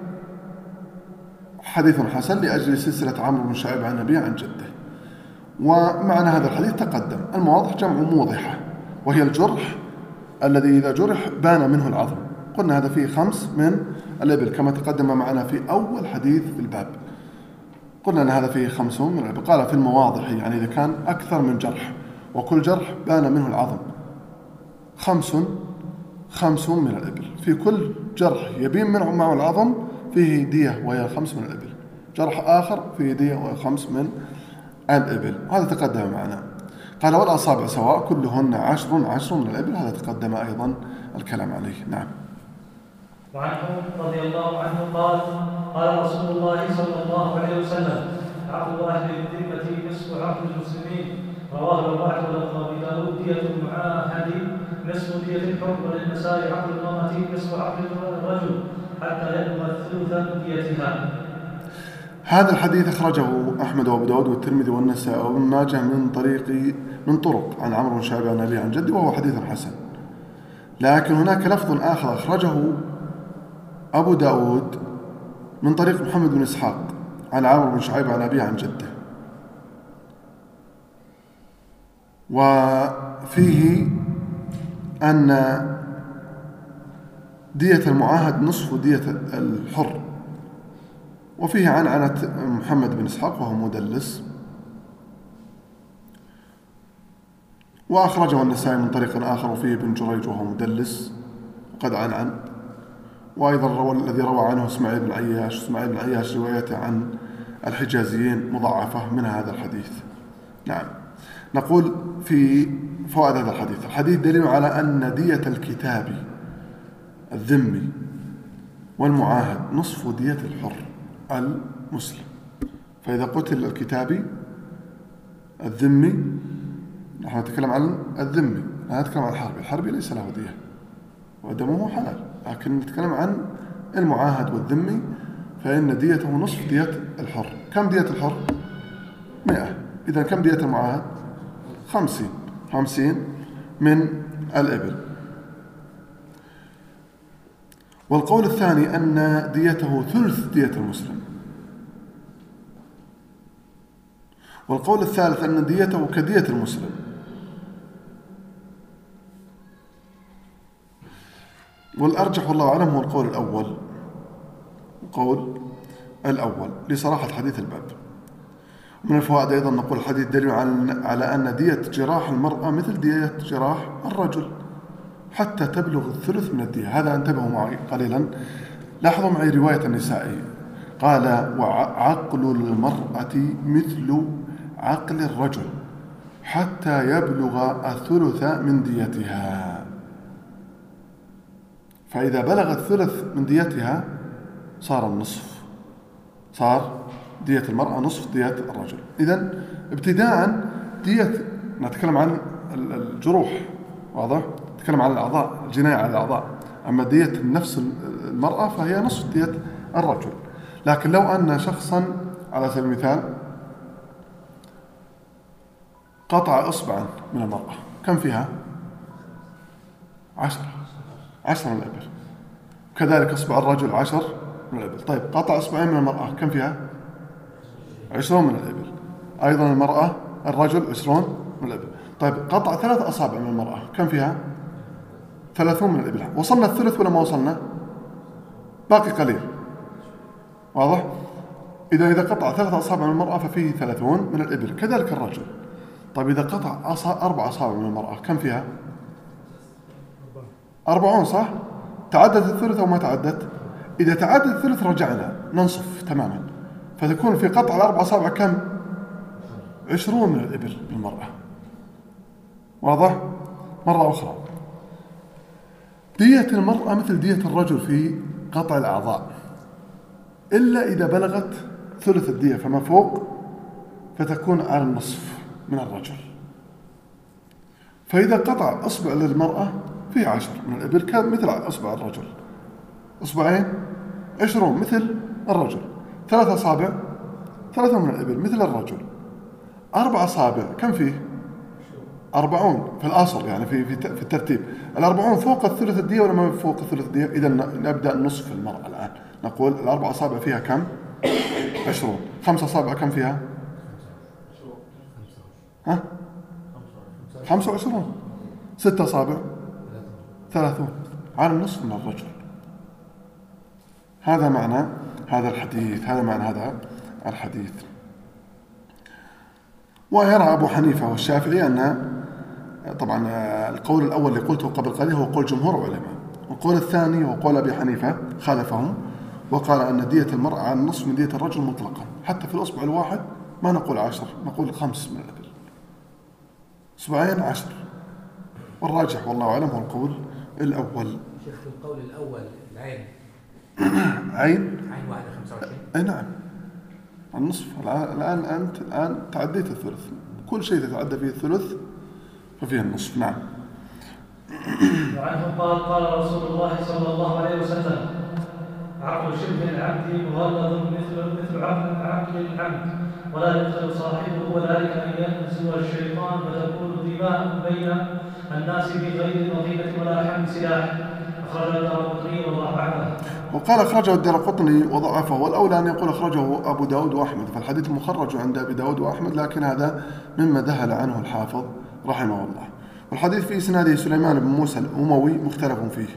حديث حسن لأجل سلسلة عمرو بن شعيب عن أبيه عن جده. ومعنى هذا الحديث تقدم. المواضح جمع موضحة، وهي الجرح الذي إذا جرح بان منه العظم. قلنا هذا فيه خمس من الإبل كما تقدم معنا في أول حديث في الباب، قلنا أن هذا فيه خمس من الإبل. قال في المواضح يعني إذا كان أكثر من جرح وكل جرح بان منه العظم، خمس خمس من الإبل. في كل جرح يبين منه معه العظم فيه دية وهي خمس من الإبل، جرح آخر فيه دية وهي خمس من الإبل. هذا تقدم معنا. قال والأصابع سواء كلهن عشر عشر من الإبل، هذا تقدم أيضا الكلام عليه. نعم. وعنه رضي الله عنه قال قال رسول الله صلى الله عليه وسلم عقل أهل الذمة نصف عقل المسلمين، رواه الأربعة وأبي داود. دية المعاهد نصف دية الحر، وللنساء عقل المرأة نصف عقل الرجل حتى يبلغ الثلث من ديتها. هذا الحديث أخرجه أحمد وأبو داود والترمذي والنسائي وابن ماجه من طريق من طرق عن عمرو بن شعيب عن أبيه عن جده، وهو حديث حسن. لكن هناك لفظ آخر أخرجه أبو داود من طريق محمد بن إسحاق عن عمرو بن شعيب عن أبيه عن جده، وفيه أن دية المعاهد نصف دية الحر. وفيه عنعنة محمد بن إسحاق وهو مدلس. وأخرجه النسائي من طريق آخر وفيه ابن جريج وهو مدلس وقد عنعن. وأيضا روى الذي روى عنه اسماعيل بن عياش اسماعيل بن عياش روايته عن الحجازيين مضاعفة من هذا الحديث. نعم. نقول في فوائد هذا الحديث: الحديث دليل على أن دية الكتابي الذمي والمعاهد نصف دية الحر المسلم. فإذا قتل الكتابي الذمي، نحن نتكلم عن الذمي لا نتكلم عن الحربي. الحربي ليس له دية ودمه حلال، لكن نتكلم عن المعاهد والذمي فإن ديته نصف دية الحر. كم دية الحر؟ مئة. إذا كم دية المعاهد؟ خمسين. خمسين من الإبل. والقول الثاني أن ديته ثلث دية المسلم. والقول الثالث أن ديته كدية المسلم. والأرجح والله أعلم هو القول الأول، القول الأول لصراحة حديث الباب. من الفوائد أيضا نقول الحديث دليل على أن دية جراح المرأة مثل دية جراح الرجل حتى تبلغ الثلث من الدية. هذا انتبهوا معي قليلا، لاحظوا معي رواية النسائي قال: وعقل المرأة مثل عقل الرجل حتى يبلغ الثلث من ديتها. فإذا بلغ الثلث من ديتها صار النصف، صار دية المرأة نصف دية الرجل. إذن ابتداء دية، نتكلم عن الجروح، واضح؟ نتكلم عن الأعضاء، الجناية على الأعضاء. أما دية نفس المرأة فهي نصف دية الرجل. لكن لو أن شخصا على سبيل المثال قطع إصبعا من المرأة، كم فيها؟ عشر عشر من الإبل. كذلك إصبع الرجل عشر من الإبل. طيب قطع إصبعين من المرأة، كم فيها؟ عشرون من الإبل. أيضا المرأة الرجل عشرون من الإبل. طيب قطع ثلاث أصابع من المرأة، كم فيها؟ ثلاثون من الإبل. وصلنا الثلث ولا ما وصلنا؟ باقي قليل، واضح؟ إذا إذا قطع ثلاث أصابع من المرأة ففيه ثلاثون من الإبل. كذلك الرجل. طيب إذا قطع أربع أصابع من المرأة، كم فيها؟ أربعون، صح؟ تعدد الثلث أو ما تعدد؟ إذا تعدد الثلث رجعنا ننصف تماما، فتكون في قطع الأربع أصابع كم؟ عشرون من الإبل للمرأة. واضح؟ مرة أخرى، دية المرأة مثل دية الرجل في قطع الأعضاء، إلا إذا بلغت ثلث الدية فما فوق، فتكون على النصف من الرجل. فإذا قطع أصبع للمرأة فيه عشر من الإبل كان مثل أصبع الرجل. أصبعين عشرون مثل الرجل. ثلاثة أصابع ثلاثة من الإبل مثل الرجل. أربع أصابع كم فيه؟ أربعون في الأصل، يعني في في الترتيب. الأربعون فوق الثلث الدية ولا ما فوق الثلث الدية؟ إذا نبدأ نصف المرأة الآن. نقول الأربع أصابع فيها كم؟ عشرون. خمسة أصابع كم فيها؟ ها؟ خمسة وعشرون. ستة أصابع ثلاثون، على النصف من الرجل. هذا معنى هذا الحديث، هذا معنى هذا الحديث. ويرى أبو حنيفة والشافعي أن طبعا القول الأول اللي قلته قبل قليل هو قول جمهور العلماء، والقول الثاني هو قول أبي حنيفة خالفهم وقال أن دية المرأة على النصف من دية الرجل مطلقا، حتى في الأصبع الواحد ما نقول عشر، نقول خمس من الإبل. أصبعين عشر. والراجح والله أعلم هو القول الأول. شيخ القول الأول العين عين عين واحدة خمسة وعشرين. أي نعم، النصف. الآن أنت الآن تعديت الثلث، كل شيء تتعدى فيه الثلث ففيه النصف. نعم. وعنه قال قال رسول الله صلى الله عليه وسلم: عقل شبه العبد مغلظ مثل مثل عقل العبد، ولا يقتل صاحبه، وذلك أن ينزل الشيطان فتكون دماء بين الناس بغير نظيرة ولا حمل سلاح. أخرجه الدارقطني وضعفه. وقال أخرجه الدارقطني وضعفه، والأولى أن يقول أخرجه أبو داود وأحمد، فالحديث مخرج عند أبي داود وأحمد، لكن هذا مما دهل عنه الحافظ رحمه الله. والحديث في إسناده سليمان بن موسى الأموي مختلف فيه،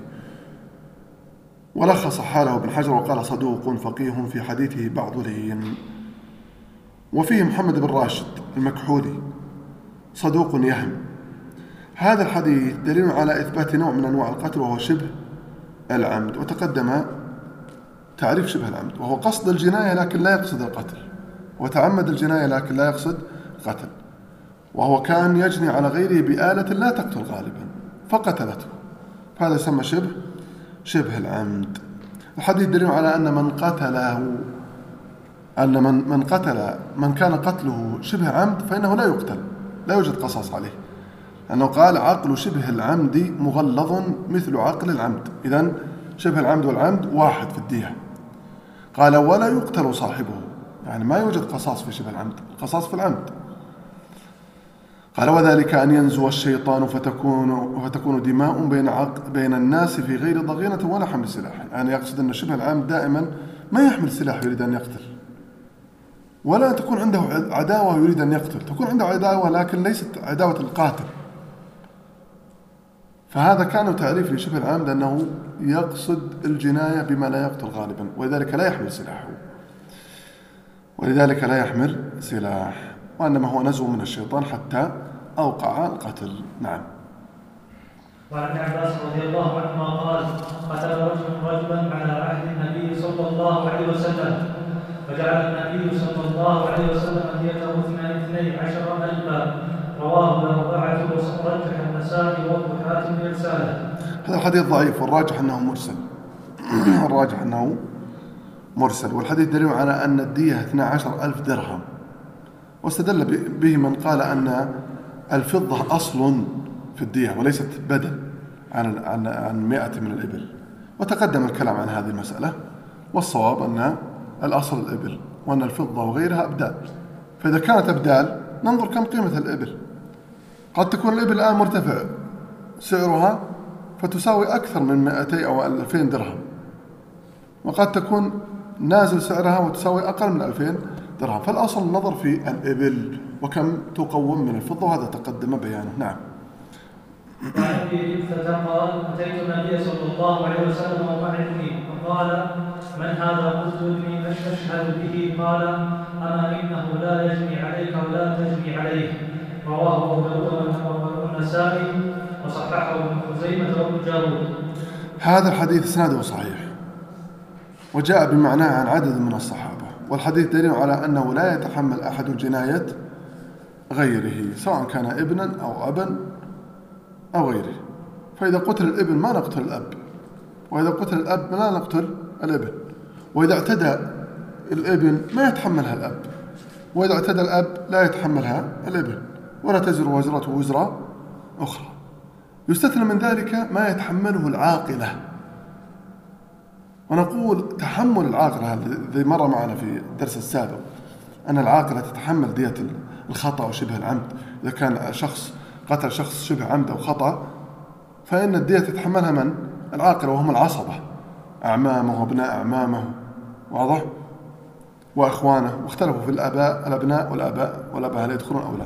ولخص حاله ابن حجر وقال: صدوق فقيه في حديثه بعض لين. وفيه محمد بن راشد المكحولي صدوق يهم. هذا الحديث دليل على إثبات نوع من أنواع القتل وهو شبه العمد، وتقدم تعريف شبه العمد، وهو قصد الجناية لكن لا يقصد القتل، وتعمد الجناية لكن لا يقصد القتل، وهو كان يجني على غيره بآلة لا تقتل غالبا فقتلته، فهذا يسمى شبه شبه العمد. الحديث دليل على أن من قتله أن من من قتل من كان قتله شبه عمد فإنه لا يقتل، لا يوجد قصاص عليه، أنه قال عقل شبه العمد مغلظ مثل عقل العمد، إذن شبه العمد والعمد واحد في الدية. قال ولا يقتل صاحبه، يعني ما يوجد قصاص في شبه العمد، القصاص في العمد. قال وذلك أن ينزو الشيطان فتكون, فتكون دماء بين, عق بين الناس في غير ضغينة ولا حمل سلاح. يعني يقصد أن شبه العمد دائما ما يحمل سلاح يريد أن يقتل، ولا تكون عنده عداوة يريد أن يقتل، تكون عنده عداوة لكن ليست عداوة القاتل. فهذا كان تعريف لشبه العمد أنه يقصد الجناية بما لا يقتل غالبا، ولذلك لا يحمل سلاحه، ولذلك لا يحمل سلاح، وإنما هو نزو من الشيطان حتى أوقع القتل. نعم. وعن عباس رضي الله عنهما قال قتل رجل رجلا على عهد النبي صلى الله عليه وسلم، فجعل النبي صلى الله عليه وسلم ديته اثني عشر ألفا. رواه الأربعة ورجح النسائي وابن حاتم إرساله. هذا الحديث ضعيف، والراجح أنه مرسل. الراجح أنه مرسل، والحديث دليل على أن الدية اثني عشر ألف درهم، واستدل به من قال أن الفضة أصل في الدية وليست بدل عن عن عن مئة من الإبل، وتقدم الكلام عن هذه المسألة، والصواب أن الأصل الإبل، وأن الفضة وغيرها أبدال. فإذا كانت أبدال ننظر كم قيمة الإبل. قد تكون الإبل الآن مرتفع سعرها فتساوي أكثر من مئتين أو ألفين درهم، وقد تكون نازل سعرها وتساوي أقل من ألفين درهم. فالأصل النظر في الإبل وكم تقوم من الفضة، وهذا تقدم بيانه. نعم. وعن ابي جثة قال اتيت النبي صلى الله عليه وسلم ومعي فقال من هذا؟ قلت ابني اشهد به. قال اما انه لا يجني عليك ولا تجني عليه. رواه ابو داود والنسائي وصححه ابن خزيمة وابن جارود. هذا الحديث اسناده صحيح وجاء بمعناه عن عدد من الصحابة، والحديث دليل على أنه لا يتحمل أحد جناية غيره سواء كان ابنا أو أبا أو غيره. فإذا قتل الابن ما نقتل الأب، وإذا قتل الأب لا نقتل الابن، وإذا اعتدى الابن ما يتحملها الأب، وإذا اعتدى الأب لا يتحملها الابن، ولا تزر وزرة وزر أخرى. يستثنى من ذلك ما يتحمله العاقلة، ونقول تحمل العاقلة ذي مرة معنا في الدرس السابق أن العاقلة تتحمل دية الخطأ وشبه العمد. إذا كان شخص قتل شخص شبه عمد أو خطأ فإن الدية تتحملها من؟ العاقلة، وهم العصبة، أعمامه وابناء أعمامه، واضح؟ وأخوانه، واختلفوا في الآباء الأبناء والآباء والآباء هل يدخلون أو لا.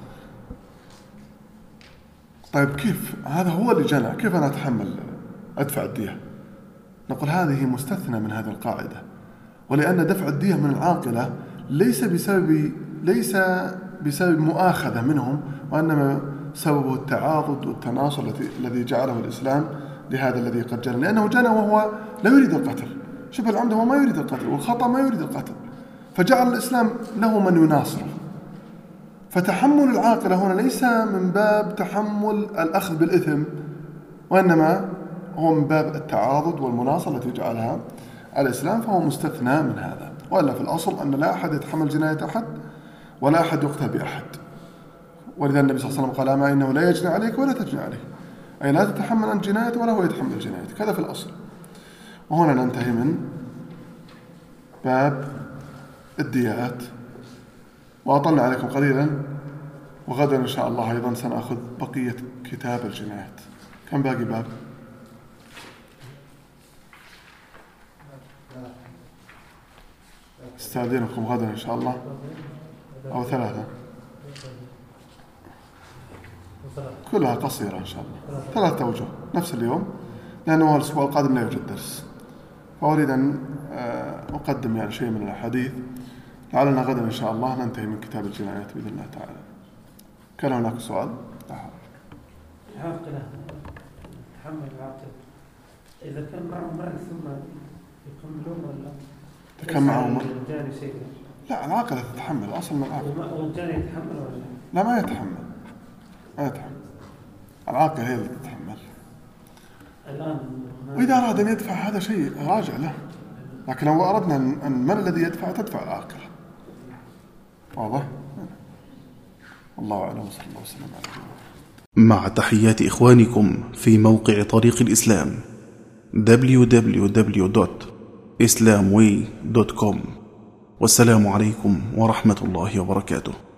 طيب كيف؟ هذا هو اللي جنى، كيف أنا أتحمل أدفع الدية؟ نقول هذه مستثنى من هذه القاعدة، ولأن دفع الدية من العاقلة ليس بسبب ليس بسبب مؤاخذة منهم، وإنما سببه التعاضد والتناصر الذي جعله الإسلام لهذا الذي قد جنى، لأنه جنى وهو لا يريد القتل. شبه العمد هو ما يريد القتل، والخطأ ما يريد القتل، فجعل الإسلام له من يناصره. فتحمل العاقلة هنا ليس من باب تحمل الأخذ بالإثم، وإنما هو من باب التعاضد والمناصرة التي جعلها الإسلام، فهو مستثنى من هذا. وإلا في الأصل أن لا أحد يتحمل جناية أحد ولا أحد يقتل بأحد، ولذا النبي صلى الله عليه وسلم قال أما إنه لا يجني عليك ولا تجني عليه، أي لا تتحمل عن جناية ولا هو يتحمل جنايتك، هذا في الأصل. وهنا ننتهي من باب الديات، وأطلنا عليكم قليلا، وغدا إن شاء الله أيضا سنأخذ بقية كتاب الجنايات. كم باقي باب؟ استأذنكم غدا إن شاء الله، أو ثلاثة، كلها قصيرة إن شاء الله، ثلاثة أوجه نفس اليوم، لأنه الأسبوع القادم لا يوجد درس، فأريد أن أقدم يعني شيء من الأحاديث، لعلنا غدا إن شاء الله ننتهي من كتاب الجنايات بإذن الله تعالى. كان هناك سؤال؟ العاقلة تحمل العاقل إذا كان معه مال ثم يكملون ولا كم معه مال؟ الجاني سيد. لا، العاقلة تتحمل، أصل من العاقلة. والجاني يتحمل ولا لا؟ ما يتحمل، ما يتحمل، العاقلة هي اللي تتحمل. الآن وإذا أراد أن يدفع هذا شيء راجع له، لكن لو أردنا أن من الذي يدفع تدفع العاقلة. واضح؟ الله أعلم، صلى الله وسلم على نبينا محمد. مع تحيات إخوانكم في موقع طريق الإسلام دبليو دبليو دبليو دوت إسلام واي دوت كوم. والسلام عليكم ورحمة الله وبركاته.